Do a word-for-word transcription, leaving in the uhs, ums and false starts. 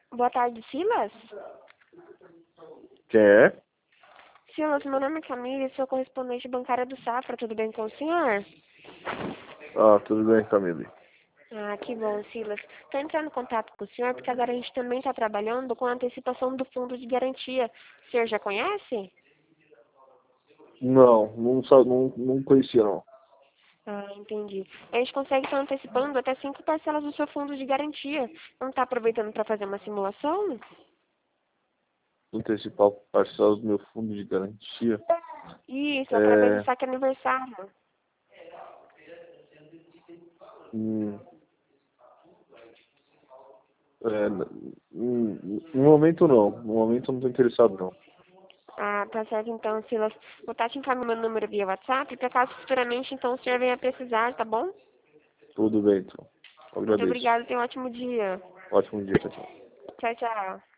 Boa tarde, Silas. Quem é? Silas, meu nome é Camila, sou correspondente bancária do Safra, tudo bem com o senhor? Ah, tudo bem, Camille. Ah, que bom, Silas. Estou entrando em contato com o senhor porque agora a gente também está trabalhando com a antecipação do fundo de garantia. O senhor já conhece? Não, não, sa- não, não conhecia, não. Ah, entendi. A gente consegue estar antecipando até cinco parcelas do seu fundo de garantia. Não está aproveitando para fazer uma simulação? Antecipar parcela do meu fundo de garantia. Isso, através do É, saque aniversário. hum, é, hum, no momento não. No momento eu não estou interessado, não. Ah, tá certo então, Silas. Vou estar te encaminhando meu número via WhatsApp, para caso futuramente então o senhor venha precisar, tá bom? Tudo bem, então. Muito Agradeço. obrigada, tenha um ótimo dia. Ótimo dia, tchau, tchau. Tchau, tchau.